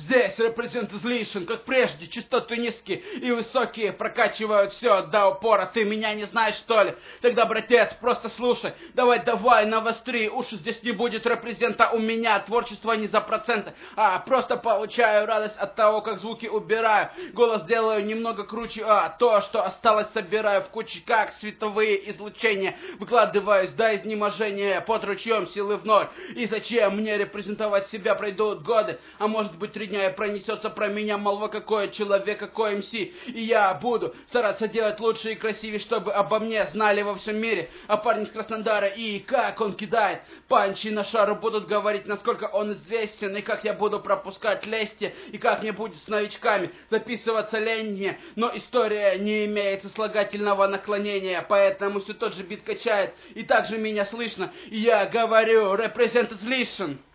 Здесь репрезент излишен, как прежде, частоты низкие и высокие прокачивают все до упора. Ты меня не знаешь, что ли? Тогда, братец, просто слушай. Давай, навостри уши, здесь не будет репрезента у меня. Творчество не за проценты, а просто получаю радость от того, как звуки убираю. Голос делаю немного круче, а то, что осталось, собираю в куче, как световые излучения. Выкладываюсь до изнеможения под ручьем силы в ноль. И зачем мне репрезентовать себя? Пройдут годы, а может быть 3 дня, и пронесется про меня молва, какой человек, какой МС. И я буду стараться делать лучше и красивее, чтобы обо мне знали во всем мире. А парень из Краснодара и как он кидает панчи на шару, будут говорить, насколько он известен, и как я буду пропускать лести, и как мне будет с новичками записываться лень мне. Но история не имеет сослагательного наклонения, поэтому все тот же бит качает, и также меня слышно. И я говорю, represent is listen.